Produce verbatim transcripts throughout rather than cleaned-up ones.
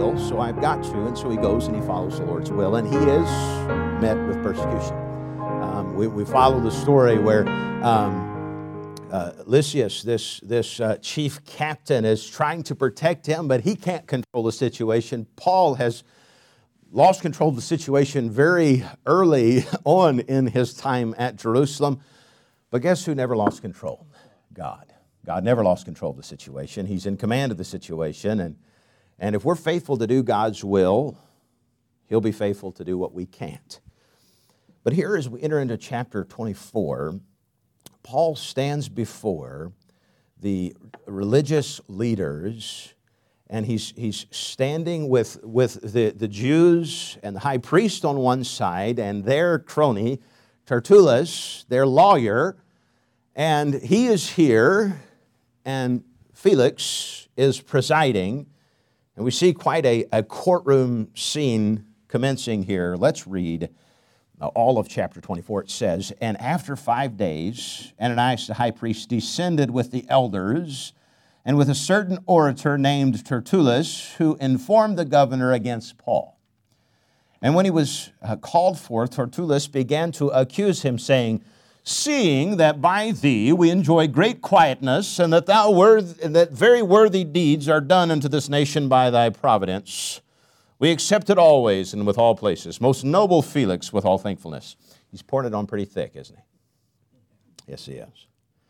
will, so I've got to. And so he goes and he follows the Lord's will, and he is met with persecution. Um, we, we follow the story where um, uh, Lysias, this, this uh, chief captain, is trying to protect him, but he can't control the situation. Paul has lost control of the situation very early on in his time at Jerusalem. But guess who never lost control? God. God never lost control of the situation. He's in command of the situation. And, and if we're faithful to do God's will, He'll be faithful to do what we can't. But here as we enter into chapter twenty-four, Paul stands before the religious leaders, and he's, he's standing with, with the, the Jews and the high priest on one side and their crony, Tertullus, their lawyer, and he is here, and Felix is presiding, and we see quite a, a courtroom scene commencing here. Let's read all of chapter twenty-four. It says, "And after five days, Ananias the high priest descended with the elders and with a certain orator named Tertullus, who informed the governor against Paul. And when he was uh, called forth, Tertullus began to accuse him, saying, Seeing that by thee we enjoy great quietness, and that thou worth, and that very worthy deeds are done unto this nation by thy providence, we accept it always and with all places. Most noble Felix, with all thankfulness." He's pouring it on pretty thick, isn't he? Yes, he is.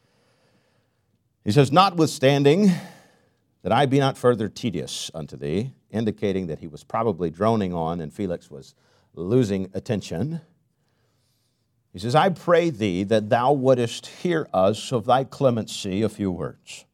He says, "Notwithstanding that I be not further tedious unto thee," indicating that he was probably droning on and Felix was losing attention. He says, "I pray thee that thou wouldest hear us of thy clemency a few words.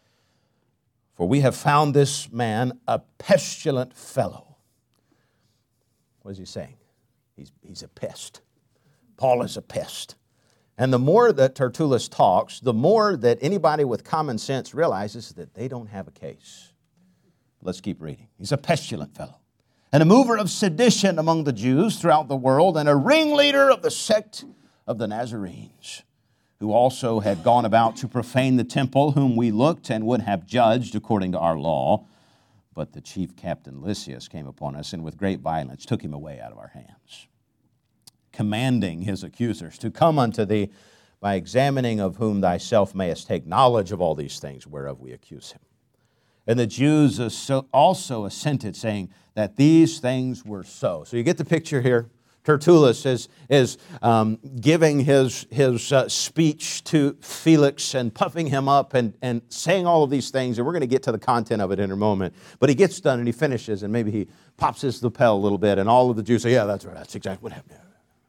For we have found this man a pestilent fellow." What is he saying? He's, he's a pest. Paul is a pest. And the more that Tertullus talks, the more that anybody with common sense realizes that they don't have a case. Let's keep reading. "He's a pestilent fellow, and a mover of sedition among the Jews throughout the world, and a ringleader of the sect of the Nazarenes, who also had gone about to profane the temple, whom we looked and would have judged according to our law. But the chief captain Lysias came upon us, and with great violence took him away out of our hands, commanding his accusers to come unto thee, by examining of whom thyself mayest take knowledge of all these things whereof we accuse him. And the Jews also assented, saying that these things were so." So you get the picture here. Tertullus is, is um, giving his, his uh, speech to Felix and puffing him up and, and saying all of these things, and we're going to get to the content of it in a moment. But he gets done and he finishes, and maybe he pops his lapel a little bit, and all of the Jews say, "Yeah, that's right, that's exactly what happened."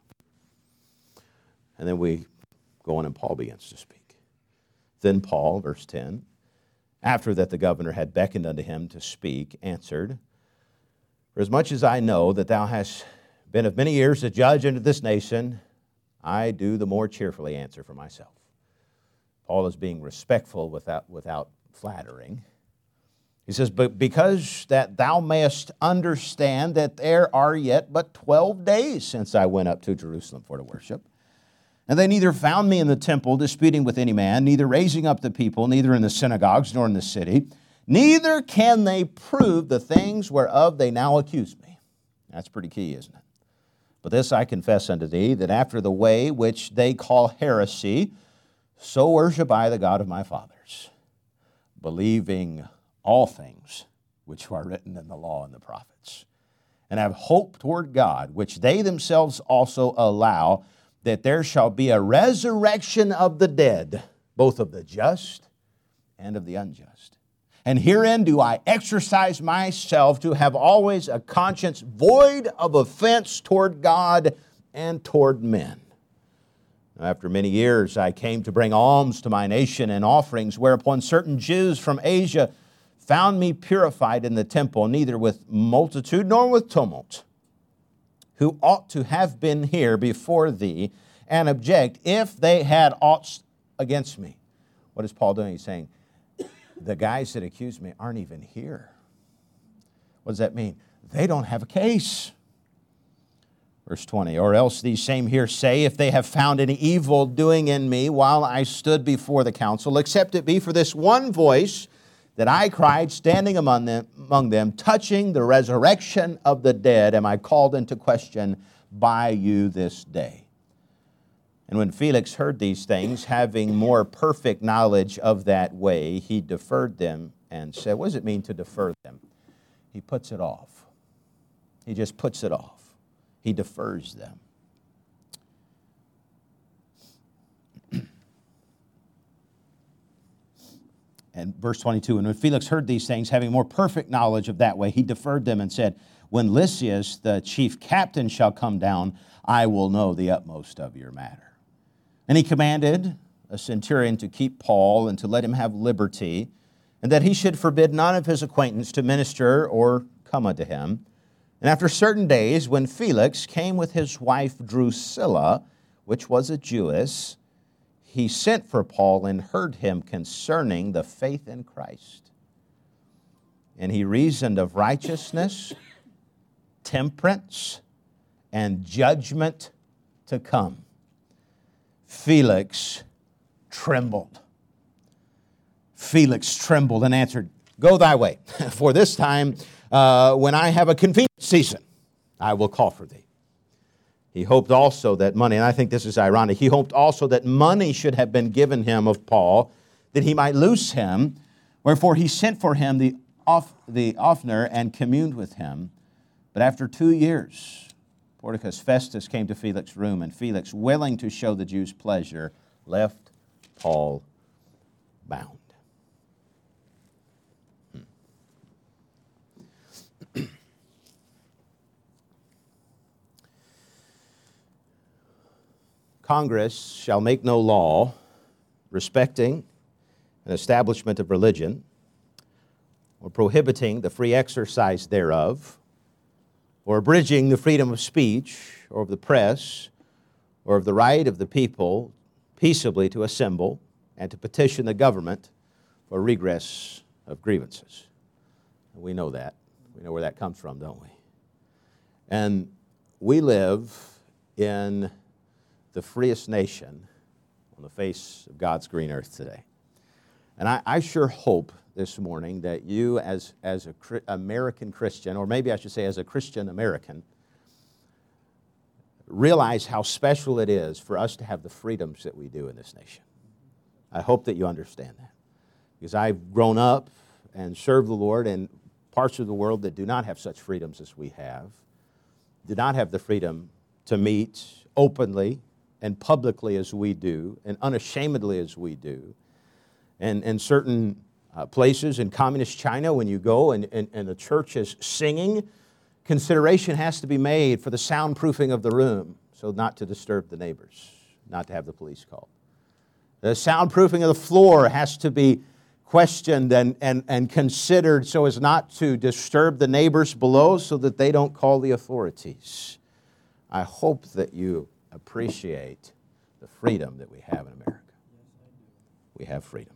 And then we go on and Paul begins to speak. "Then Paul," verse ten, "after that the governor had beckoned unto him to speak, answered, For as much as I know that thou hast been of many years a judge unto this nation, I do the more cheerfully answer for myself." Paul is being respectful without, without flattering. He says, "But because that thou mayest understand that there are yet but twelve days since I went up to Jerusalem for to worship, and they neither found me in the temple disputing with any man, neither raising up the people, neither in the synagogues nor in the city, neither can they prove the things whereof they now accuse me." That's pretty key, isn't it? "But this I confess unto thee, that after the way which they call heresy, so worship I the God of my fathers, believing all things which are written in the law and the prophets, and have hope toward God, which they themselves also allow, that there shall be a resurrection of the dead, both of the just and of the unjust. And herein do I exercise myself to have always a conscience void of offense toward God and toward men. After many years I came to bring alms to my nation and offerings, whereupon certain Jews from Asia found me purified in the temple, neither with multitude nor with tumult, who ought to have been here before thee, and object if they had aught against me." What is Paul doing? He's saying, the guys that accuse me aren't even here. What does that mean? They don't have a case. Verse twenty, "Or else these same here say, if they have found any evil doing in me while I stood before the council, except it be for this one voice that I cried, standing among them, among them, touching the resurrection of the dead, am I called into question by you this day. And when Felix heard these things, having more perfect knowledge of that way, he deferred them and said, what does it mean to defer them? He puts it off. He just puts it off. He defers them. And verse twenty-two, and when Felix heard these things, having more perfect knowledge of that way, he deferred them and said, when Lysias, the chief captain, shall come down, I will know the utmost of your matter. And he commanded a centurion to keep Paul and to let him have liberty, and that he should forbid none of his acquaintance to minister or come unto him. And after certain days, when Felix came with his wife Drusilla, which was a Jewess, he sent for Paul and heard him concerning the faith in Christ. And he reasoned of righteousness, temperance, and judgment to come. Felix trembled. Felix trembled and answered, go thy way, for this time uh, when I have a convenient season, I will call for thee. He hoped also that money, and I think this is ironic, he hoped also that money should have been given him of Paul, that he might loose him. Wherefore he sent for him the, off, the Ophner and communed with him. But after two years, Porticus Festus came to Felix's room, and Felix, willing to show the Jews pleasure, left Paul bound. Congress shall make no law respecting an establishment of religion, or prohibiting the free exercise thereof, or abridging the freedom of speech, or of the press, or of the right of the people peaceably to assemble and to petition the government for redress of grievances. And we know that. We know where that comes from, don't we? And we live in the freest nation on the face of God's green earth today. And I, I sure hope this morning that you as, as an American Christian, or maybe I should say as a Christian American, realize how special it is for us to have the freedoms that we do in this nation. I hope that you understand that. Because I've grown up and served the Lord in parts of the world that do not have such freedoms as we have, do not have the freedom to meet openly and publicly as we do, and unashamedly as we do. And in certain uh, places in communist China, when you go and, and, and the church is singing, consideration has to be made for the soundproofing of the room, so not to disturb the neighbors, not to have the police called. The soundproofing of the floor has to be questioned and, and, and considered so as not to disturb the neighbors below, so that they don't call the authorities. I hope that you appreciate the freedom that we have in America. We have freedom.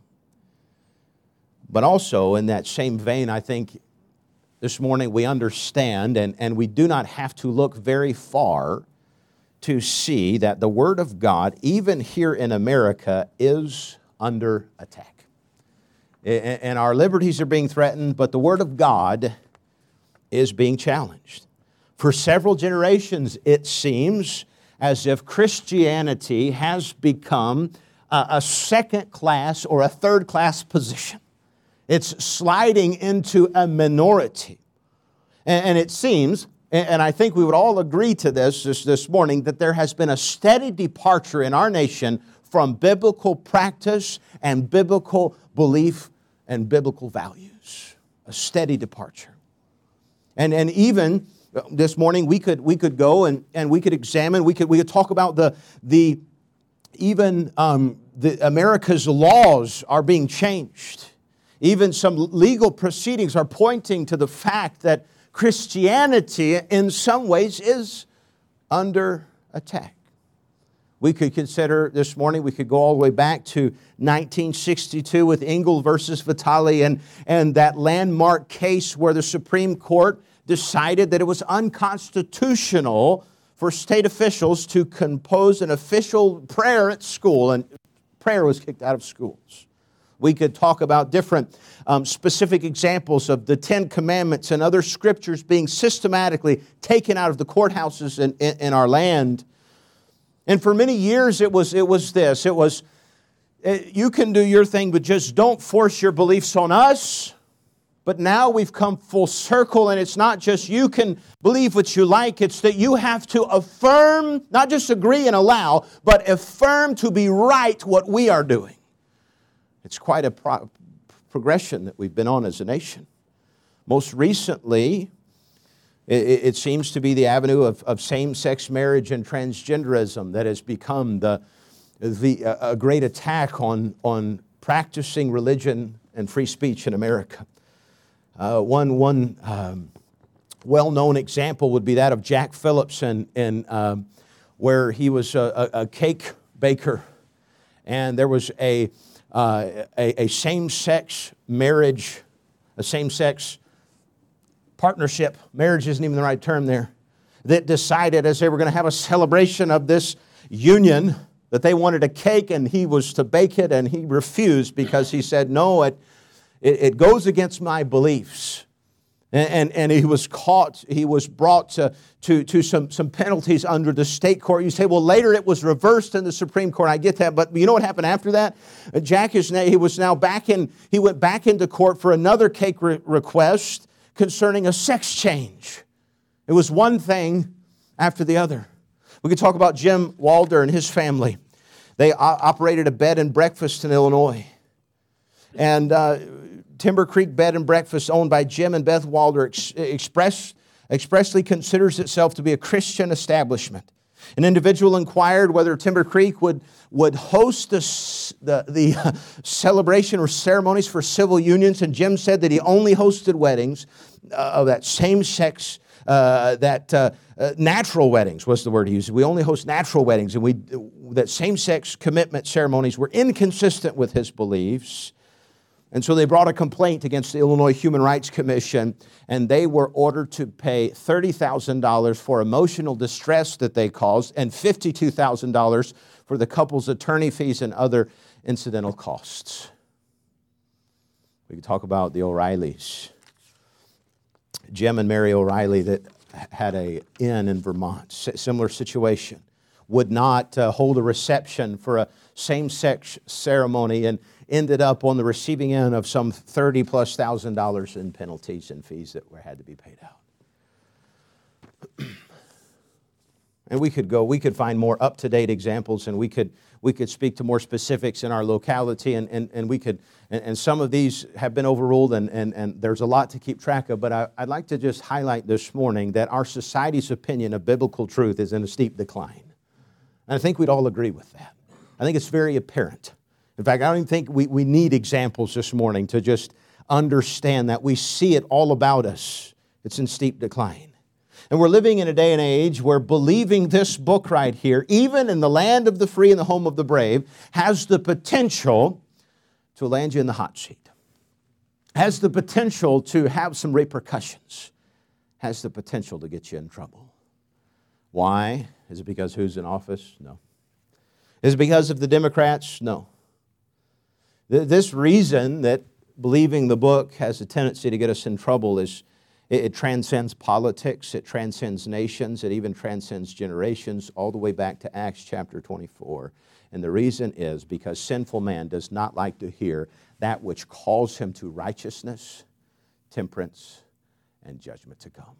But also, in that same vein, I think this morning we understand, and, and we do not have to look very far to see that the Word of God, even here in America, is under attack. And our liberties are being threatened, but the Word of God is being challenged. For several generations, it seems as if Christianity has become a, a second-class or a third-class position. It's sliding into a minority. And, and it seems, and, and I think we would all agree to this, this this morning, that there has been a steady departure in our nation from biblical practice and biblical belief and biblical values. A steady departure. And, and even this morning, we could we could go and, and we could examine, we could we could talk about the the even um, the America's laws are being changed. Even some legal proceedings are pointing to the fact that Christianity, in some ways, is under attack. We could consider this morning, we could go all the way back to nineteen sixty-two with Engel versus Vitale, and, and that landmark case where the Supreme Court decided that it was unconstitutional for state officials to compose an official prayer at school, and prayer was kicked out of schools. We could talk about different um, specific examples of the Ten Commandments and other scriptures being systematically taken out of the courthouses in, in, in our land. And for many years it was, it was this. It was, you can do your thing, but just don't force your beliefs on us. But now we've come full circle, and it's not just you can believe what you like. It's that you have to affirm, not just agree and allow, but affirm to be right what we are doing. It's quite a pro- progression that we've been on as a nation. Most recently, it, it seems to be the avenue of, of same-sex marriage and transgenderism that has become the, the, a great attack on, on practicing religion and free speech in America. Uh, one one um, well-known example would be that of Jack Phillips, and, and um, where he was a, a cake baker, and there was a, uh, a, a same-sex marriage, a same-sex partnership, marriage isn't even the right term there, that decided as they were going to have a celebration of this union that they wanted a cake, and he was to bake it, and he refused because he said, no, it It, it goes against my beliefs. And, and, and he was caught, he was brought to, to, to some, some penalties under the state court. You say, well, later it was reversed in the Supreme Court. I get that, but you know what happened after that? Jack is now, he was now back in, he went back into court for another cake re- request concerning a sex change. It was one thing after the other. We could talk about Jim Walder and his family. They o- operated a bed and breakfast in Illinois. And uh, Timber Creek Bed and Breakfast, owned by Jim and Beth Walder, ex- express, expressly considers itself to be a Christian establishment. An individual inquired whether Timber Creek would, would host the, the, the celebration or ceremonies for civil unions, and Jim said that he only hosted weddings uh, of that same sex, uh, that uh, uh, natural weddings was the word he used. We only host natural weddings, and we that same-sex commitment ceremonies were inconsistent with his beliefs. And so they brought a complaint against the Illinois Human Rights Commission, and they were ordered to pay thirty thousand dollars for emotional distress that they caused, and fifty-two thousand dollars for the couple's attorney fees and other incidental costs. We can talk about the O'Reillys. Jim and Mary O'Reilly that had an inn in Vermont, similar situation, would not uh, hold a reception for a same-sex ceremony, and ended up on the receiving end of some thirty plus thousand dollars in penalties and fees that were, had to be paid out. And we could go, we could find more up-to-date examples, and we could we could speak to more specifics in our locality, and, and, and we could, and, and some of these have been overruled, and, and, and there's a lot to keep track of, but I, I'd like to just highlight this morning that our society's opinion of biblical truth is in a steep decline. And I think we'd all agree with that. I think it's very apparent. In fact, I don't even think we, we need examples this morning to just understand that. We see it all about us. It's in steep decline. And we're living in a day and age where believing this book right here, even in the land of the free and the home of the brave, has the potential to land you in the hot seat. Has the potential to have some repercussions. Has the potential to get you in trouble. Why? Is it because who's in office? No. Is it because of the Democrats? No. This reason that believing the book has a tendency to get us in trouble is it, it transcends politics, it transcends nations, it even transcends generations, all the way back to Acts chapter twenty-four. And the reason is because sinful man does not like to hear that which calls him to righteousness, temperance, and judgment to come.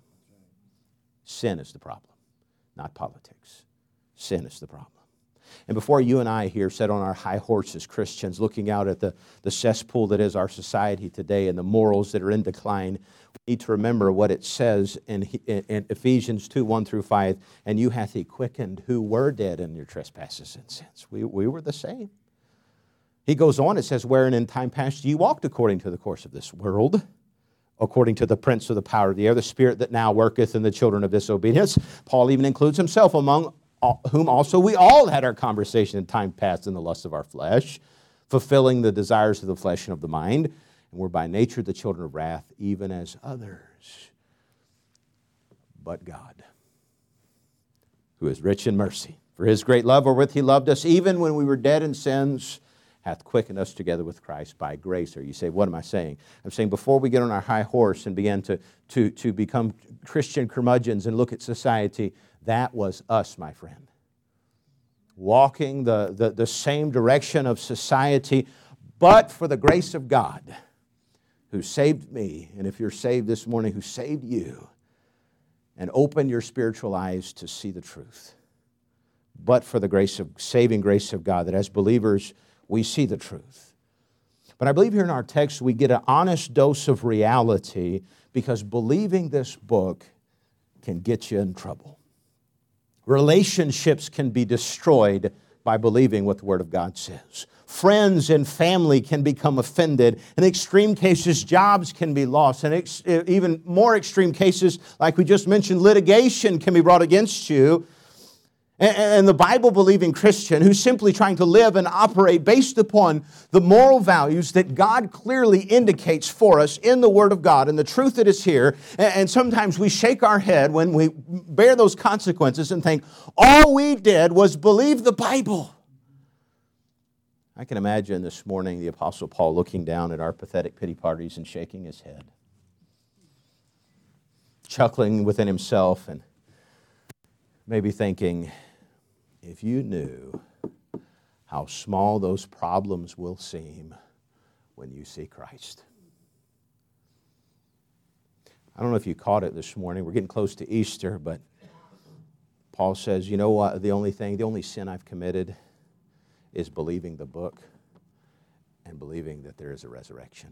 Sin is the problem, not politics. Sin is the problem. And before you and I here sit on our high horses, Christians, looking out at the, the cesspool that is our society today and the morals that are in decline, we need to remember what it says in, in, in Ephesians two, one through five, and you hath he quickened who were dead in your trespasses and sins. We, we were the same. He goes on, it says, wherein in time past ye walked according to the course of this world, according to the prince of the power of the air, the spirit that now worketh in the children of disobedience. Paul even includes himself among whom also we all had our conversation in time past in the lusts of our flesh, fulfilling the desires of the flesh and of the mind, and we're by nature the children of wrath, even as others. But God, who is rich in mercy, for his great love wherewith he loved us, even when we were dead in sins, hath quickened us together with Christ by grace. Or you say, what am I saying? I'm saying before we get on our high horse and begin to, to, to become Christian curmudgeons and look at society, that was us, my friend. Walking the, the, the same direction of society, but for the grace of God who saved me, and if you're saved this morning, who saved you, and opened your spiritual eyes to see the truth. But for the grace of saving grace of God, that as believers, we see the truth. But I believe here in our text we get an honest dose of reality, because believing this book can get you in trouble. Relationships can be destroyed by believing what the Word of God says. Friends and family can become offended. In extreme cases, jobs can be lost. In ex- even more extreme cases, like we just mentioned, litigation can be brought against you. And the Bible-believing Christian who's simply trying to live and operate based upon the moral values that God clearly indicates for us in the Word of God and the truth that is here. And sometimes we shake our head when we bear those consequences and think, all we did was believe the Bible. I can imagine this morning the Apostle Paul looking down at our pathetic pity parties and shaking his head, chuckling within himself and maybe thinking, if you knew how small those problems will seem when you see Christ. I don't know if you caught it this morning. We're getting close to Easter, but Paul says, you know what, the only thing, the only sin I've committed is believing the book and believing that there is a resurrection.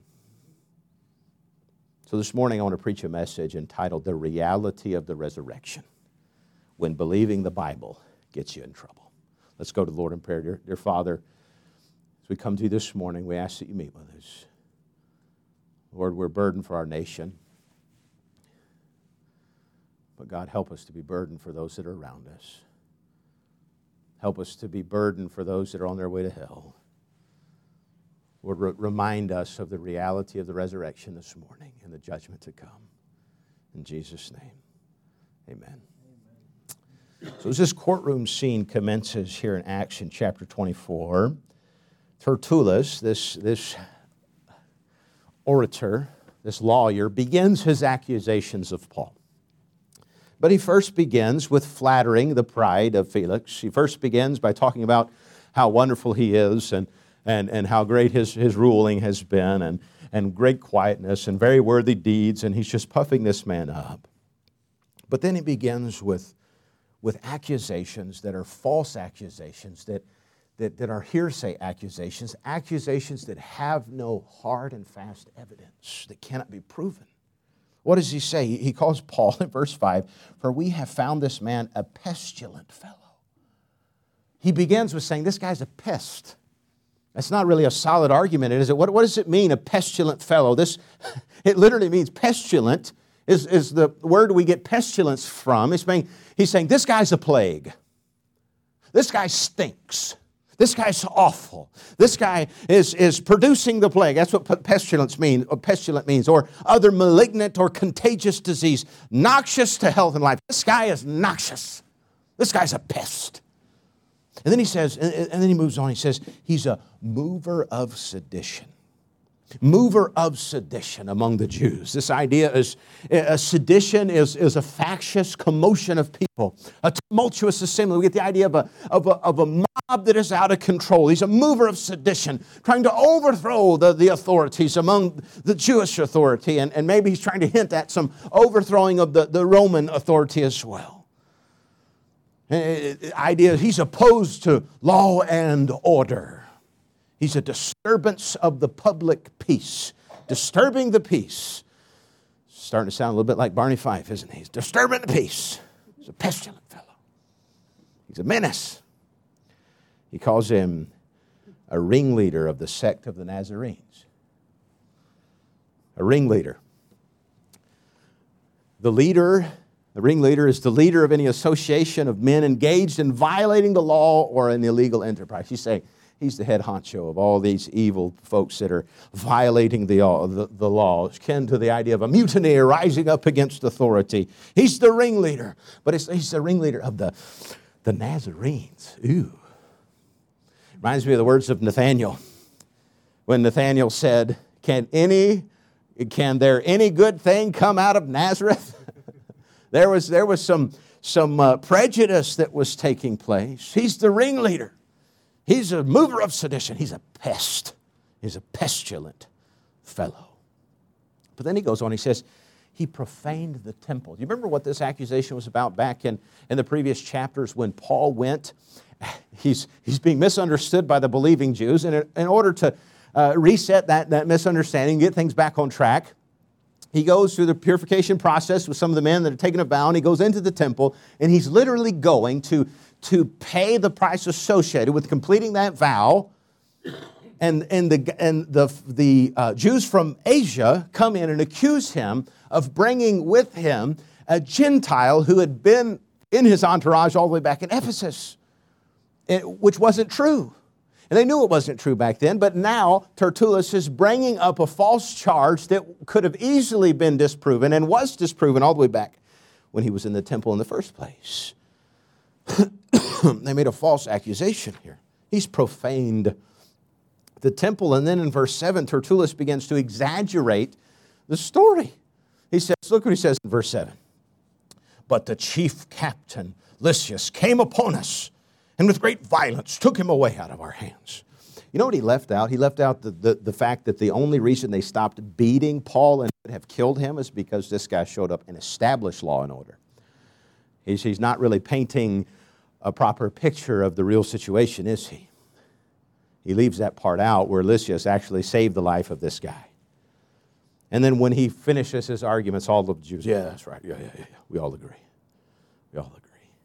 So this morning I want to preach a message entitled, The Reality of the Resurrection. When believing the Bible gets you in trouble. Let's go to the Lord in prayer. Dear, dear Father, as we come to you this morning, we ask that you meet with us. Lord, we're burdened for our nation. But God, help us to be burdened for those that are around us. Help us to be burdened for those that are on their way to hell. Lord, re- remind us of the reality of the resurrection this morning and the judgment to come. In Jesus' name, amen. So as this courtroom scene commences here in Acts in chapter twenty-four, Tertullus, this, this orator, this lawyer, begins his accusations of Paul. But he first begins with flattering the pride of Felix. He first begins by talking about how wonderful he is and, and, and how great his, his ruling has been and, and great quietness and very worthy deeds, and he's just puffing this man up. But then he begins with with accusations that are false accusations, that, that, that are hearsay accusations, accusations that have no hard and fast evidence, that cannot be proven. What does he say? He calls Paul in verse five, for we have found this man a pestilent fellow. He begins with saying, this guy's a pest. That's not really a solid argument, is it? What, what does it mean, a pestilent fellow? This, it literally means pestilent. Is, is the word we get pestilence from. He's saying, he's saying, this guy's a plague. This guy stinks. This guy's awful. This guy is, is producing the plague. That's what pestilence means, or pestilent means, or other malignant or contagious disease, noxious to health and life. This guy is noxious. This guy's a pest. And then he says, and, and then he moves on, he says, he's a mover of sedition. Mover of sedition among the Jews. This idea is, a sedition is, is a factious commotion of people, a tumultuous assembly. We get the idea of a, of, a, of a mob that is out of control. He's a mover of sedition, trying to overthrow the, the authorities among the Jewish authority, and, and maybe he's trying to hint at some overthrowing of the, the Roman authority as well. The idea is he's opposed to law and order. He's a disturbance of the public peace. Disturbing the peace. Starting to sound a little bit like Barney Fife, isn't he? He's disturbing the peace. He's a pestilent fellow. He's a menace. He calls him a ringleader of the sect of the Nazarenes. A ringleader. The leader, the ringleader is the leader of any association of men engaged in violating the law or an illegal enterprise. You say, he's the head honcho of all these evil folks that are violating the, the, the law. It's akin to the idea of a mutineer rising up against authority. He's the ringleader, but it's, he's the ringleader of the, the Nazarenes. Ooh. Reminds me of the words of Nathaniel. when Nathanael said, can any, can there any good thing come out of Nazareth? there was, there was some, some uh, prejudice that was taking place. He's the ringleader. He's a mover of sedition. He's a pest. He's a pestilent fellow. But then he goes on, he says, he profaned the temple. Do you remember what this accusation was about back in, in the previous chapters when Paul went? He's, he's being misunderstood by the believing Jews. And in order to uh, reset that, that misunderstanding, get things back on track, he goes through the purification process with some of the men that are taking a vow, and he goes into the temple, and he's literally going to, to pay the price associated with completing that vow. And, and the, and the, the uh, Jews from Asia come in and accuse him of bringing with him a Gentile who had been in his entourage all the way back in Ephesus, which wasn't true. And they knew it wasn't true back then, but now Tertullus is bringing up a false charge that could have easily been disproven and was disproven all the way back when he was in the temple in the first place. They made a false accusation here. He's profaned the temple. And then in verse seven, Tertullus begins to exaggerate the story. He says, look what he says in verse seven. But the chief captain, Lysias, came upon us and with great violence took him away out of our hands. You know what he left out? He left out the, the, the fact that the only reason they stopped beating Paul and would have killed him is because this guy showed up and established law and order. He's, he's not really painting a proper picture of the real situation, is he? He leaves that part out where Lysias actually saved the life of this guy. And then when he finishes his arguments, all the Jews, yeah, that's right, yeah, yeah, yeah, yeah. We all agree. We all agree.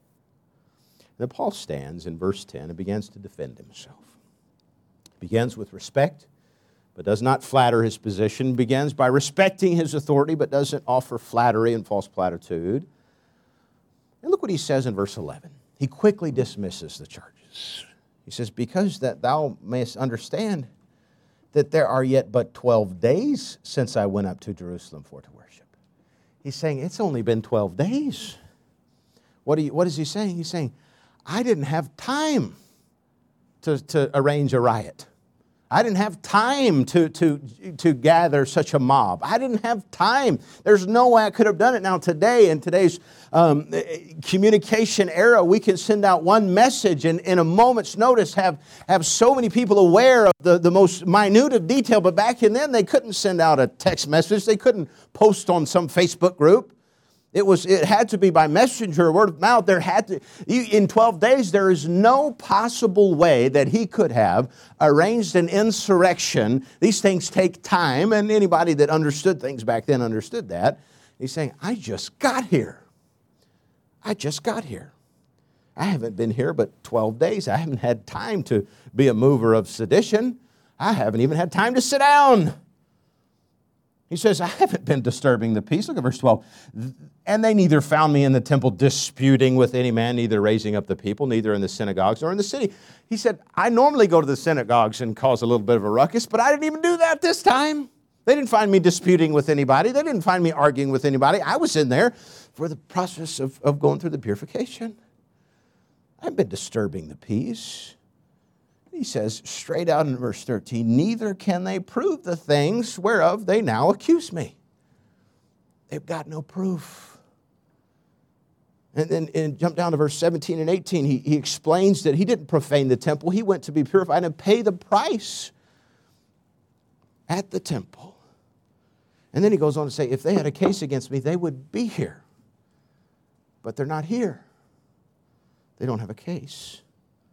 Then Paul stands in verse ten and begins to defend himself. He begins with respect, but does not flatter his position. Begins by respecting his authority, but doesn't offer flattery and false platitude. And look what he says in verse eleven. He quickly dismisses the charges. He says, because that thou mayest understand that there are yet but twelve days since I went up to Jerusalem for to worship. He's saying, it's only been twelve days. What, do you, what is he saying? He's saying, I didn't have time to, to arrange a riot. I didn't have time to, to, to gather such a mob. I didn't have time. There's no way I could have done it. Now today, in today's um, communication era, we can send out one message and in a moment's notice have, have so many people aware of the, the most minute of detail. But back in then, they couldn't send out a text message. They couldn't post on some Facebook group. It was. It had to be by messenger or word of mouth. There had to, in twelve days, there is no possible way that he could have arranged an insurrection. These things take time, and anybody that understood things back then understood that. He's saying, I just got here. I just got here. I haven't been here but twelve days. I haven't had time to be a mover of sedition. I haven't even had time to sit down. He says, I haven't been disturbing the peace. Look at verse twelve. And they neither found me in the temple disputing with any man, neither raising up the people, neither in the synagogues nor in the city. He said, I normally go to the synagogues and cause a little bit of a ruckus, but I didn't even do that this time. They didn't find me disputing with anybody. They didn't find me arguing with anybody. I was in there for the process of, of going through the purification. I've been disturbing the peace. He says straight out in verse thirteen, neither can they prove the things whereof they now accuse me. They've got no proof. And then and jump down to verse seventeen and eighteen, he, he explains that he didn't profane the temple. He went to be purified and pay the price at the temple. And then he goes on to say, if they had a case against me, they would be here. But they're not here. They don't have a case.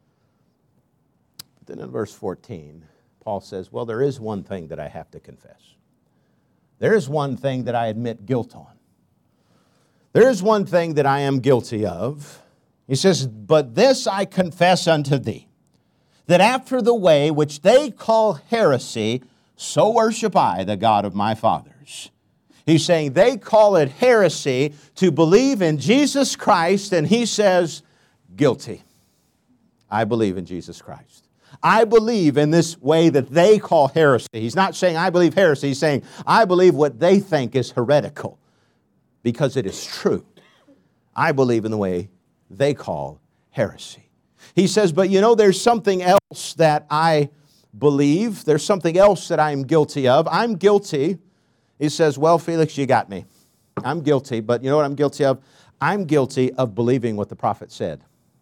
Then in verse fourteen, Paul says, well, there is one thing that I have to confess. There is one thing that I admit guilt on. There is one thing that I am guilty of. He says, but this I confess unto thee, that after the way which they call heresy, so worship I the God of my fathers. He's saying they call it heresy to believe in Jesus Christ, and he says, guilty. I believe in Jesus Christ. I believe in this way that they call heresy. He's not saying I believe heresy. He's saying I believe what they think is heretical because it is true. I believe in the way they call heresy. He says, but you know, there's something else that I believe. There's something else that I'm guilty of. I'm guilty. He says, well, Felix, you got me. I'm guilty, but you know what I'm guilty of? I'm guilty of believing what the prophet said.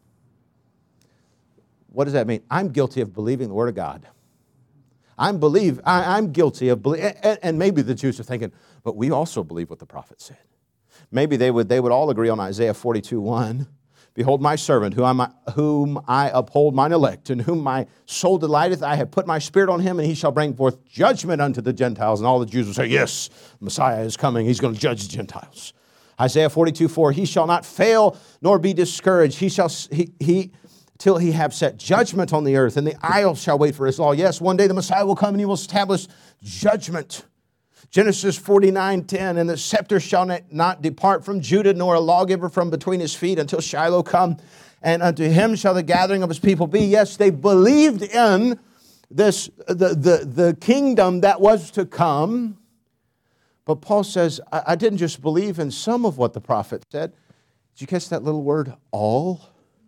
What does that mean? I'm guilty of believing the Word of God. I'm believe. I, I'm guilty of believe, and, and maybe the Jews are thinking, but we also believe what the prophet said. Maybe they would. They would all agree on Isaiah forty-two one. Behold, my servant, whom I, whom I uphold mine elect, in whom my soul delighteth. I have put my spirit on him, and he shall bring forth judgment unto the Gentiles. And all the Jews will say, yes, Messiah is coming. He's going to judge the Gentiles. Isaiah forty-two four. He shall not fail nor be discouraged. He shall he he. till he have set judgment on the earth, and the isles shall wait for his law. Yes, one day the Messiah will come and he will establish judgment. Genesis forty-nine ten, and the scepter shall not depart from Judah, nor a lawgiver from between his feet until Shiloh come, and unto him shall the gathering of his people be. Yes, they believed in this the, the, the kingdom that was to come. But Paul says, I, I didn't just believe in some of what the prophet said. Did you catch that little word, all?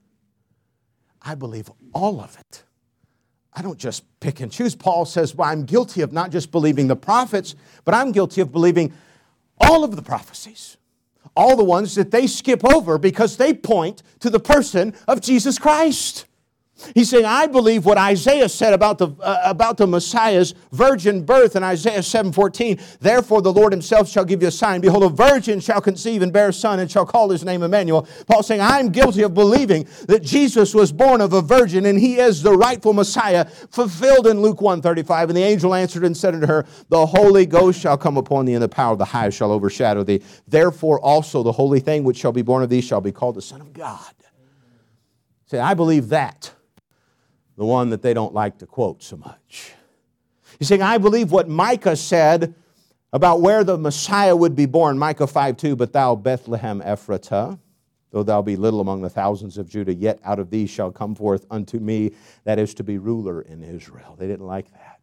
I believe all of it. I don't just pick and choose. Paul says, well, I'm guilty of not just believing the prophets, but I'm guilty of believing all of the prophecies. All the ones that they skip over because they point to the person of Jesus Christ. He's saying, I believe what Isaiah said about the, uh, about the Messiah's virgin birth in Isaiah seven fourteen. Therefore the Lord himself shall give you a sign. Behold, a virgin shall conceive and bear a son and shall call his name Emmanuel. Paul's saying, I'm guilty of believing that Jesus was born of a virgin and he is the rightful Messiah, fulfilled in Luke one thirty-five. And the angel answered and said unto her, the Holy Ghost shall come upon thee, and the power of the highest shall overshadow thee. Therefore also the holy thing which shall be born of thee shall be called the Son of God. Say, I believe that. The one that they don't like to quote so much. He's saying, I believe what Micah said about where the Messiah would be born. Micah five two, but thou Bethlehem Ephratah, though thou be little among the thousands of Judah, yet out of thee shall come forth unto me that is to be ruler in Israel. They didn't like that.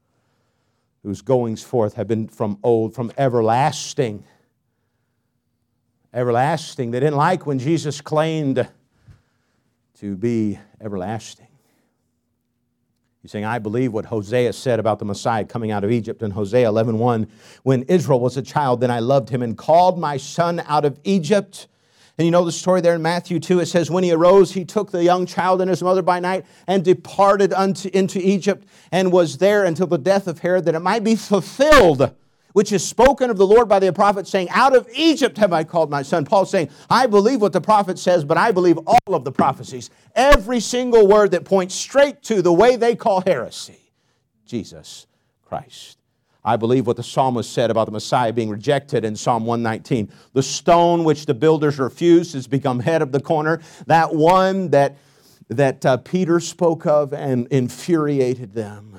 Whose goings forth have been from old, from everlasting. Everlasting. They didn't like when Jesus claimed to be everlasting. He's saying, I believe what Hosea said about the Messiah coming out of Egypt in Hosea eleven one. When Israel was a child, then I loved him and called my son out of Egypt. And you know the story there in Matthew two. It says, when he arose, he took the young child and his mother by night and departed unto, into Egypt and was there until the death of Herod, that it might be fulfilled, which is spoken of the Lord by the prophet, saying, out of Egypt have I called my son. Paul's saying, I believe what the prophet says, but I believe all of the prophecies. Every single word that points straight to the way they call heresy, Jesus Christ. I believe what the psalmist said about the Messiah being rejected in Psalm one nineteen. The stone which the builders refused has become head of the corner. That one that, that uh, Peter spoke of and infuriated them.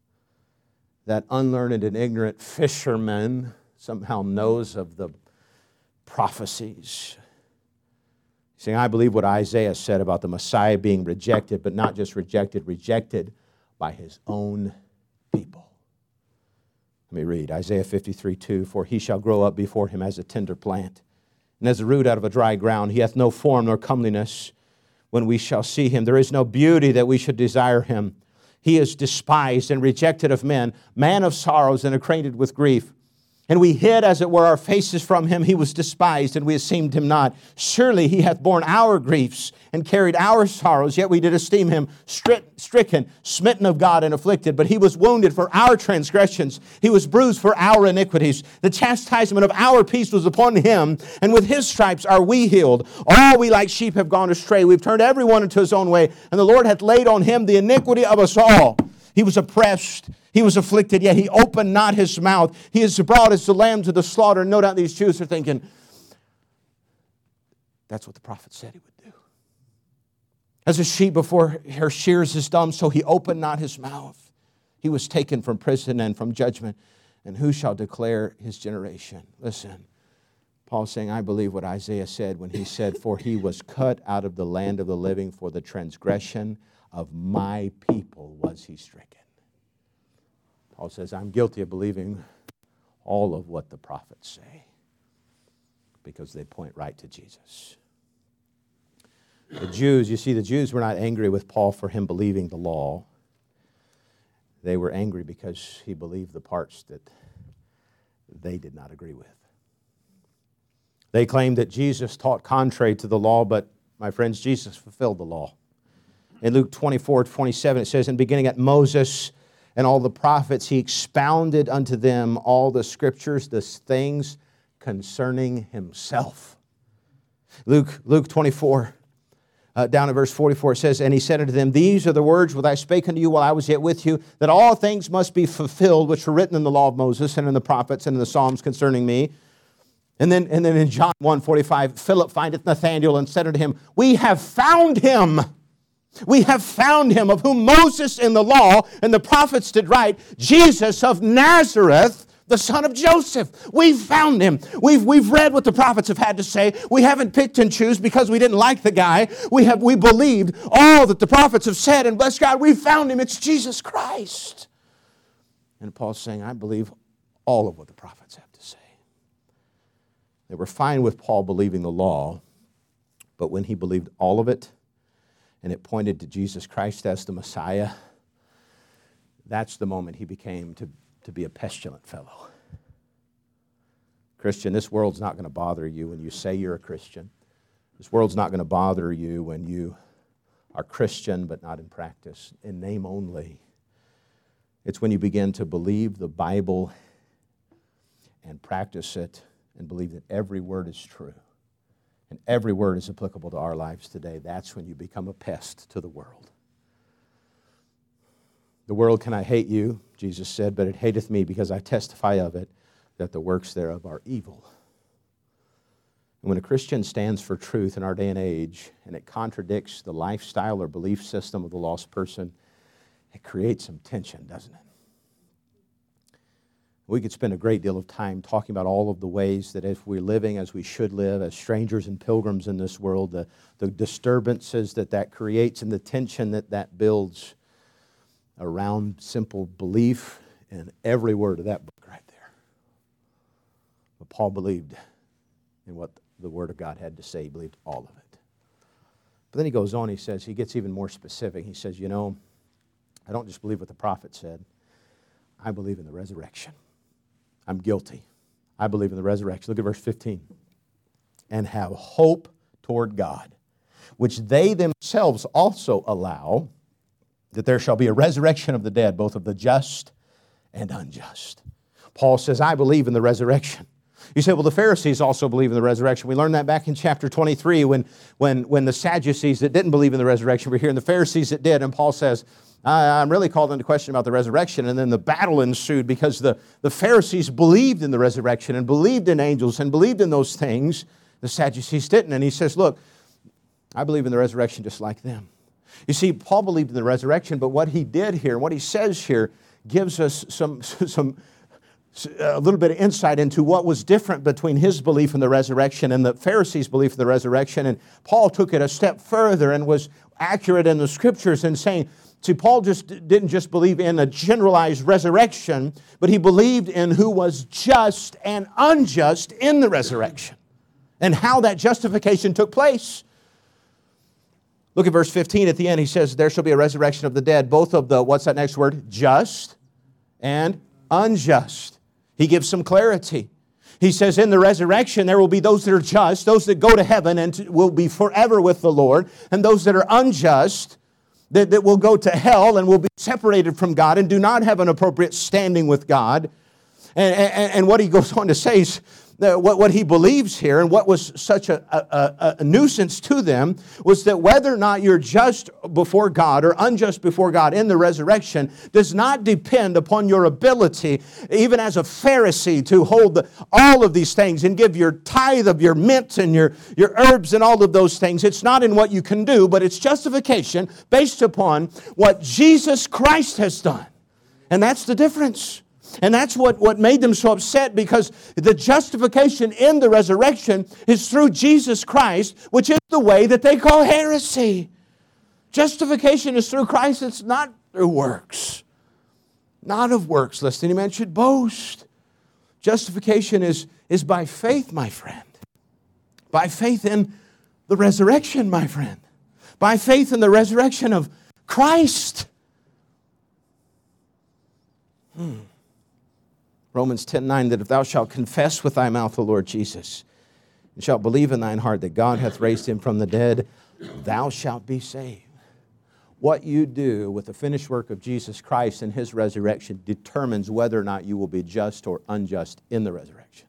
That unlearned and ignorant fisherman somehow knows of the prophecies. Saying, I believe what Isaiah said about the Messiah being rejected, but not just rejected, rejected by his own people. Let me read Isaiah fifty-three two. For he shall grow up before him as a tender plant, and as a root out of a dry ground. He hath no form nor comeliness when we shall see him. There is no beauty that we should desire him. He is despised and rejected of men, man of sorrows and acquainted with grief. And we hid, as it were, our faces from him. He was despised, and we esteemed him not. Surely he hath borne our griefs and carried our sorrows, yet we did esteem him stri- stricken, smitten of God, and afflicted. But he was wounded for our transgressions. He was bruised for our iniquities. The chastisement of our peace was upon him, and with his stripes are we healed. All we like sheep have gone astray. We've turned everyone into his own way, and the Lord hath laid on him the iniquity of us all. He was oppressed. He was afflicted, yet he opened not his mouth. He is brought as the lamb to the slaughter. No doubt these Jews are thinking, that's what the prophet said he would do. As a sheep before her shears is dumb, so he opened not his mouth. He was taken from prison and from judgment. And who shall declare his generation? Listen, Paul's saying, I believe what Isaiah said when he said, for he was cut out of the land of the living, for the transgression of my people was he stricken. Paul says, I'm guilty of believing all of what the prophets say because they point right to Jesus. The Jews, you see, the Jews were not angry with Paul for him believing the law. They were angry because he believed the parts that they did not agree with. They claimed that Jesus taught contrary to the law, but my friends, Jesus fulfilled the law. In Luke twenty-four, twenty-seven, it says, "And beginning at Moses and all the prophets, he expounded unto them all the scriptures, the things concerning himself." Luke, Luke twenty-four, uh, down at verse forty-four, it says, "And he said unto them, These are the words which I spake unto you while I was yet with you, that all things must be fulfilled which were written in the law of Moses and in the prophets and in the Psalms concerning me." And then, and then in John one forty-five, Philip findeth Nathanael and said unto him, "We have found him. We have found him, of whom Moses in the law and the prophets did write, Jesus of Nazareth, the son of Joseph." We've found him. We've, we've read what the prophets have had to say. We haven't picked and choose because we didn't like the guy. We have we believed all that the prophets have said, and bless God, we found him. It's Jesus Christ. And Paul's saying, I believe all of what the prophets have to say. They were fine with Paul believing the law, but when he believed all of it, and it pointed to Jesus Christ as the Messiah, that's the moment he became to, to be a pestilent fellow. Christian, this world's not going to bother you when you say you're a Christian. This world's not going to bother you when you are Christian but not in practice, in name only. It's when you begin to believe the Bible and practice it and believe that every word is true and every word is applicable to our lives today. That's when you become a pest to the world. "The world cannot hate you," Jesus said, "but it hateth me because I testify of it, that the works thereof are evil." And when a Christian stands for truth in our day and age, and it contradicts the lifestyle or belief system of the lost person, it creates some tension, doesn't it? We could spend a great deal of time talking about all of the ways that if we're living as we should live, as strangers and pilgrims in this world, the, the disturbances that that creates and the tension that that builds around simple belief in every word of that book right there. But Paul believed in what the Word of God had to say. He believed all of it. But then he goes on, he says, he gets even more specific. He says, you know, I don't just believe what the prophet said. I believe in the resurrection. I'm guilty. I believe in the resurrection. Look at verse fifteen. "And have hope toward God, which they themselves also allow, that there shall be a resurrection of the dead, both of the just and unjust." Paul says, I believe in the resurrection. You say, well, the Pharisees also believe in the resurrection. We learned that back in chapter twenty-three when, when, when the Sadducees that didn't believe in the resurrection were here, and the Pharisees that did. And Paul says, I'm really called into question about the resurrection. And then the battle ensued because the, the Pharisees believed in the resurrection and believed in angels and believed in those things. The Sadducees didn't. And he says, look, I believe in the resurrection just like them. You see, Paul believed in the resurrection, but what he did here, what he says here, gives us some, some a little bit of insight into what was different between his belief in the resurrection and the Pharisees' belief in the resurrection. And Paul took it a step further and was accurate in the Scriptures in saying, see, Paul just didn't just believe in a generalized resurrection, but he believed in who was just and unjust in the resurrection and how that justification took place. Look at verse fifteen at the end. He says, there shall be a resurrection of the dead, both of the, what's that next word? Just and unjust. He gives some clarity. He says in the resurrection there will be those that are just, those that go to heaven and will be forever with the Lord, and those that are unjust, that, that will go to hell and will be separated from God and do not have an appropriate standing with God. And, and, and what he goes on to say is, What, what he believes here, and what was such a, a, a nuisance to them, was that whether or not you're just before God or unjust before God in the resurrection does not depend upon your ability, even as a Pharisee, to hold the, all of these things and give your tithe of your mint and your, your herbs and all of those things. It's not in what you can do, but it's justification based upon what Jesus Christ has done. And that's the difference. And that's what, what made them so upset, because the justification in the resurrection is through Jesus Christ, which is the way that they call heresy. Justification is through Christ. It's not through works. Not of works, lest any man should boast. Justification is, is by faith, my friend. By faith in the resurrection, my friend. By faith in the resurrection of Christ. Hmm. Romans ten nine, that if thou shalt confess with thy mouth the Lord Jesus, and shalt believe in thine heart that God hath raised him from the dead, thou shalt be saved. What you do with the finished work of Jesus Christ and his resurrection determines whether or not you will be just or unjust in the resurrection.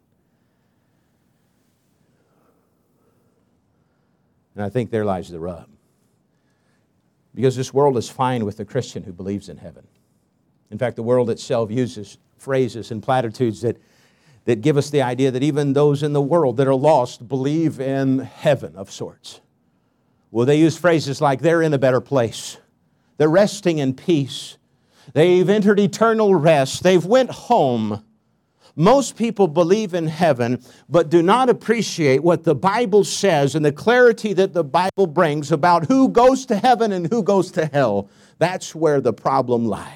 And I think there lies the rub. Because this world is fine with the Christian who believes in heaven. In fact, the world itself uses phrases and platitudes that, that give us the idea that even those in the world that are lost believe in heaven of sorts. Well, they use phrases like they're in a better place. They're resting in peace. They've entered eternal rest. They've went home. Most people believe in heaven, but do not appreciate what the Bible says and the clarity that the Bible brings about who goes to heaven and who goes to hell. That's where the problem lies.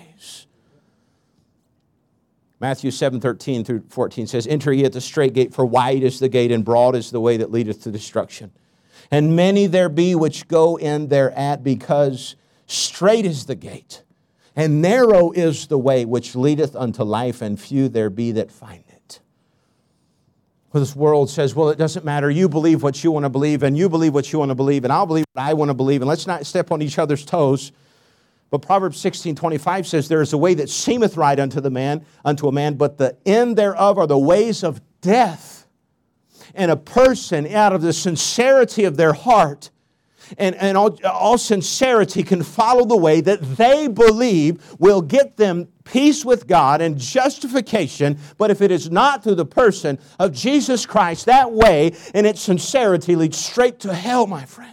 Matthew seven thirteen through fourteen says, enter ye at the strait gate, for wide is the gate, and broad is the way that leadeth to destruction. And many there be which go in thereat, because strait is the gate, and narrow is the way which leadeth unto life, and few there be that find it. Well, this world says, well, it doesn't matter. You believe what you want to believe, and you believe what you want to believe, and I'll believe what I want to believe, and let's not step on each other's toes. But Proverbs sixteen twenty-five says, there is a way that seemeth right unto the man, unto a man, but the end thereof are the ways of death. And a person, out of the sincerity of their heart, and, and all, all sincerity, can follow the way that they believe will get them peace with God and justification. But if it is not through the person of Jesus Christ, that way and its sincerity leads straight to hell, my friend.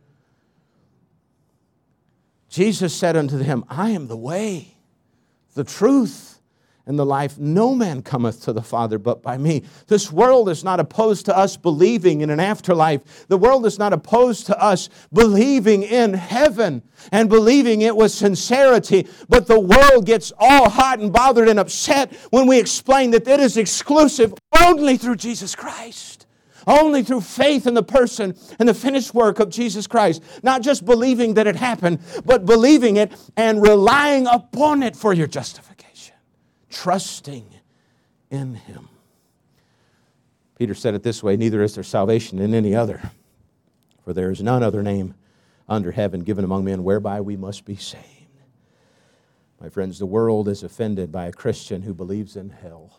Jesus said unto him, I am the way, the truth, and the life. No man cometh to the Father but by me. This world is not opposed to us believing in an afterlife. The world is not opposed to us believing in heaven and believing it with sincerity. But the world gets all hot and bothered and upset when we explain that it is exclusive only through Jesus Christ. Only through faith in the person and the finished work of Jesus Christ. Not just believing that it happened, but believing it and relying upon it for your justification. Trusting in Him. Peter said it this way, neither is there salvation in any other, for there is none other name under heaven given among men whereby we must be saved. My friends, the world is offended by a Christian who believes in hell.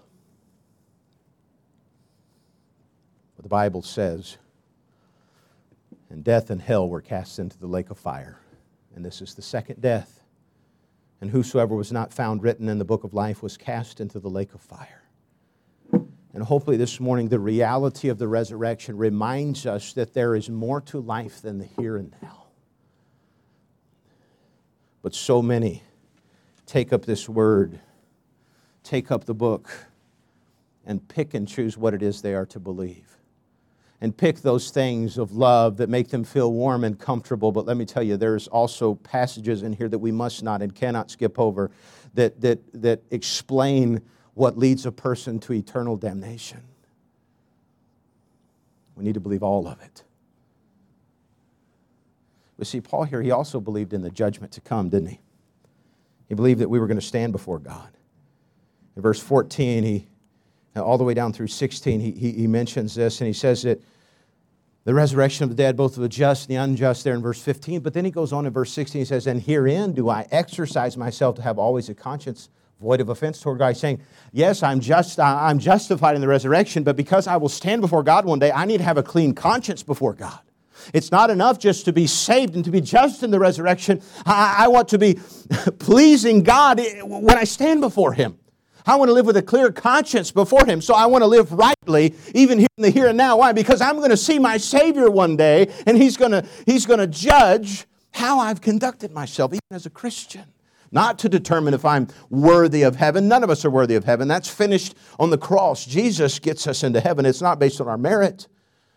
But the Bible says, and death and hell were cast into the lake of fire. And this is the second death. And whosoever was not found written in the book of life was cast into the lake of fire. And hopefully this morning the reality of the resurrection reminds us that there is more to life than the here and now. But so many take up this word, take up the book, and pick and choose what it is they are to believe. And pick those things of love that make them feel warm and comfortable. But let me tell you, there's also passages in here that we must not and cannot skip over that, that, that explain what leads a person to eternal damnation. We need to believe all of it. But see, Paul here, he also believed in the judgment to come, didn't he? He believed that we were going to stand before God. In verse fourteen, he all the way down through sixteen, he, he, he mentions this, and he says that the resurrection of the dead, both of the just and the unjust, there in verse fifteen. But then he goes on in verse sixteen, he says, and herein do I exercise myself to have always a conscience void of offense toward God. He's saying, yes, I'm just, I'm justified in the resurrection, but because I will stand before God one day, I need to have a clean conscience before God. It's not enough just to be saved and to be just in the resurrection. I, I want to be pleasing God when I stand before Him. I want to live with a clear conscience before Him. So I want to live rightly, even here in the here and now. Why? Because I'm going to see my Savior one day, and He's going to, He's going to judge how I've conducted myself, even as a Christian. Not to determine if I'm worthy of heaven. None of us are worthy of heaven. That's finished on the cross. Jesus gets us into heaven. It's not based on our merit.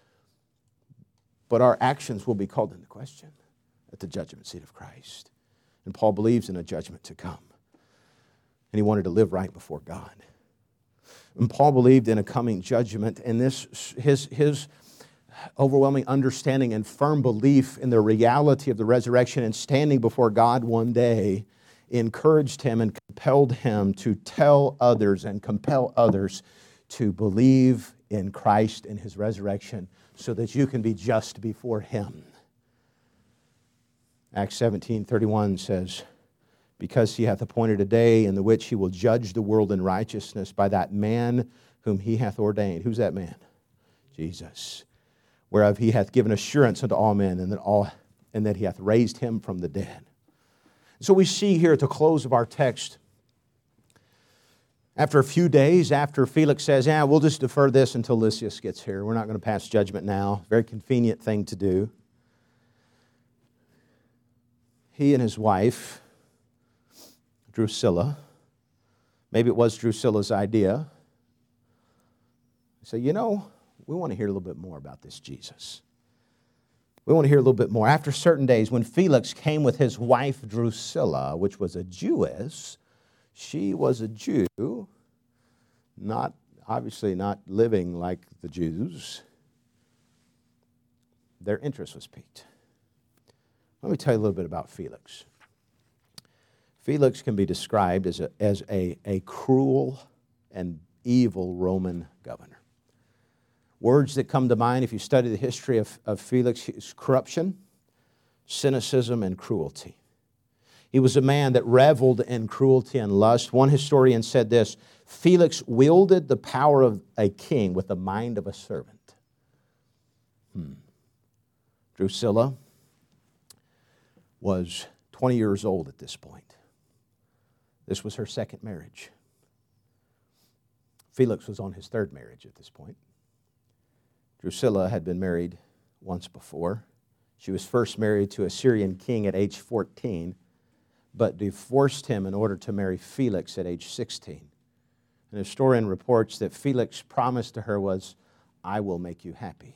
But our actions will be called into question at the judgment seat of Christ. And Paul believes in a judgment to come. And he wanted to live right before God. And Paul believed in a coming judgment, and this his, his overwhelming understanding and firm belief in the reality of the resurrection and standing before God one day encouraged him and compelled him to tell others and compel others to believe in Christ and his resurrection so that you can be just before him. Acts seventeen thirty-one says, because he hath appointed a day in the which he will judge the world in righteousness by that man whom he hath ordained. Who's that man? Jesus. Whereof he hath given assurance unto all men, and that all and that he hath raised him from the dead. So we see here at the close of our text, after a few days, after Felix says, yeah, we'll just defer this until Lysias gets here. We're not going to pass judgment now. Very convenient thing to do. He and his wife, Drusilla, maybe it was Drusilla's idea, say, you know, we want to hear a little bit more about this Jesus. We want to hear a little bit more. After certain days, when Felix came with his wife Drusilla, which was a Jewess, she was a Jew, not obviously not living like the Jews. Their interest was piqued. Let me tell you a little bit about Felix. Felix can be described as a, as a, a cruel and evil Roman governor. Words that come to mind if you study the history of, of Felix is corruption, cynicism, and cruelty. He was a man that reveled in cruelty and lust. One historian said this, Felix wielded the power of a king with the mind of a servant. Hmm. Drusilla was twenty years old at this point. This was her second marriage. Felix was on his third marriage at this point. Drusilla had been married once before. She was first married to a Syrian king at age fourteen, but divorced him in order to marry Felix at age sixteen. An historian reports that Felix's promise to her was, I will make you happy.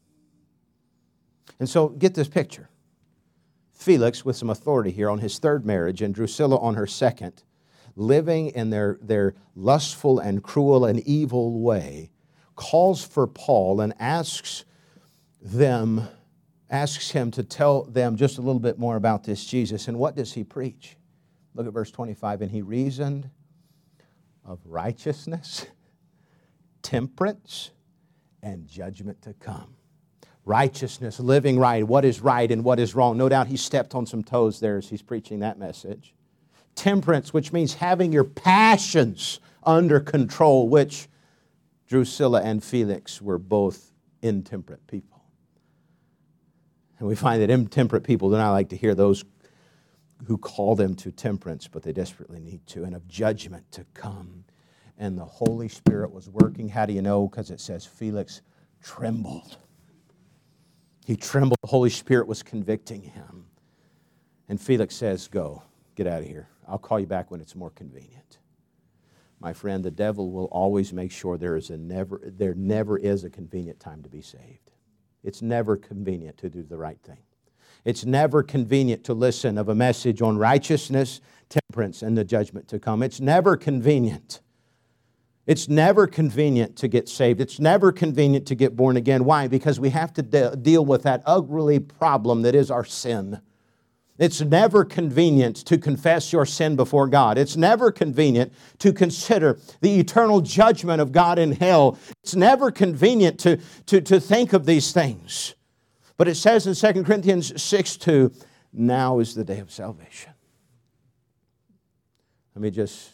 And so get this picture. Felix, with some authority here, on his third marriage, and Drusilla on her second, living in their, their lustful and cruel and evil way, calls for Paul and asks them, asks him to tell them just a little bit more about this Jesus. And what does he preach? Look at verse twenty-five. And he reasoned of righteousness, temperance, and judgment to come. Righteousness, living right, what is right and what is wrong. No doubt he stepped on some toes there as he's preaching that message. Temperance, which means having your passions under control, which Drusilla and Felix were both intemperate people. And we find that intemperate people do not like to hear those who call them to temperance, but they desperately need to, and of judgment to come. And the Holy Spirit was working. How do you know? Because it says Felix trembled. He trembled. The Holy Spirit was convicting him. And Felix says, go, get out of here. I'll call you back when it's more convenient. My friend, the devil will always make sure there is a never, there never is a convenient time to be saved. It's never convenient to do the right thing. It's never convenient to listen of a message on righteousness, temperance, and the judgment to come. It's never convenient. It's never convenient to get saved. It's never convenient to get born again. Why? Because we have to de- deal with that ugly problem that is our sin. It's never convenient to confess your sin before God. It's never convenient to consider the eternal judgment of God in hell. It's never convenient to, to, to think of these things. But it says in Second Corinthians six two, now is the day of salvation. Let me just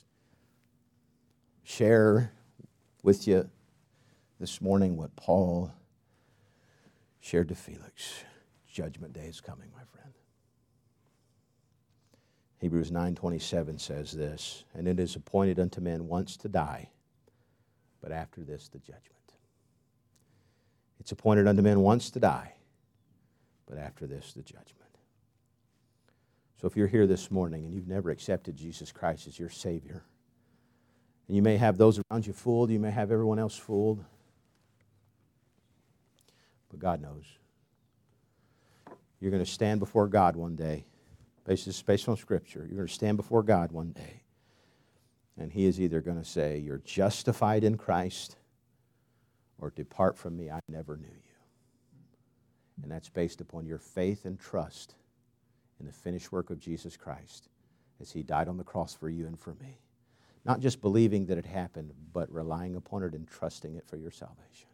share with you this morning what Paul shared to Felix. Judgment day is coming, my friend. Hebrews nine twenty-seven says this, and it is appointed unto men once to die, but after this the judgment. It's appointed unto men once to die, but after this the judgment. So if you're here this morning and you've never accepted Jesus Christ as your Savior, and you may have those around you fooled, you may have everyone else fooled, but God knows. You're going to stand before God one day. Based, based on Scripture, you're going to stand before God one day, and He is either going to say, you're justified in Christ, or depart from me, I never knew you. And that's based upon your faith and trust in the finished work of Jesus Christ as he died on the cross for you and for me. Not just believing that it happened, but relying upon it and trusting it for your salvation.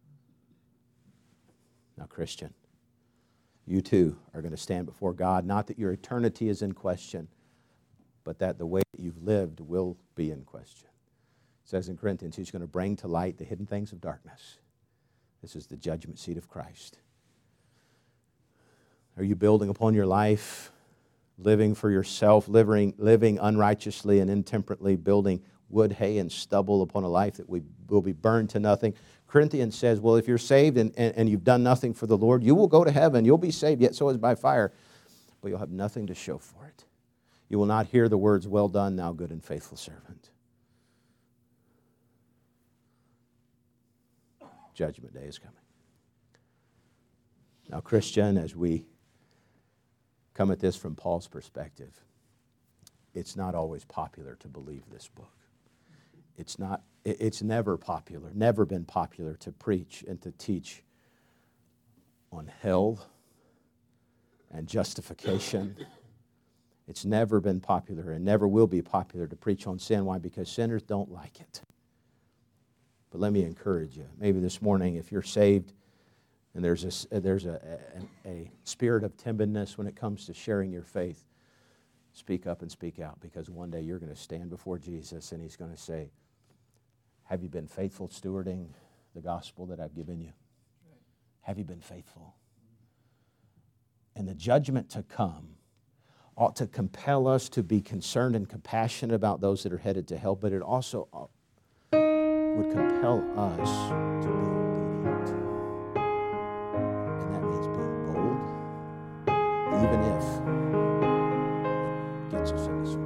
Now, Christian, you too are going to stand before God, not that your eternity is in question, but that the way that you've lived will be in question. It says in Corinthians, he's going to bring to light the hidden things of darkness. This is the judgment seat of Christ. Are you building upon your life, living for yourself, living, living unrighteously and intemperately, building wood, hay, and stubble upon a life that we will be burned to nothing? Corinthians says, well, if you're saved and, and, and you've done nothing for the Lord, you will go to heaven. You'll be saved, yet so is by fire. But you'll have nothing to show for it. You will not hear the words, well done, thou good and faithful servant. Judgment day is coming. Now, Christian, as we come at this from Paul's perspective, it's not always popular to believe this book. It's not, it's never popular, never been popular to preach and to teach on hell and justification. It's never been popular and never will be popular to preach on sin. Why? Because sinners don't like it. But let me encourage you. Maybe this morning, if you're saved and there's a, there's a, a, a spirit of timidness when it comes to sharing your faith, speak up and speak out, because one day you're going to stand before Jesus and he's going to say, have you been faithful stewarding the gospel that I've given you? Have you been faithful? And the judgment to come ought to compel us to be concerned and compassionate about those that are headed to hell, but it also would compel us to be obedient. And that means being bold, even if it gets us in this way.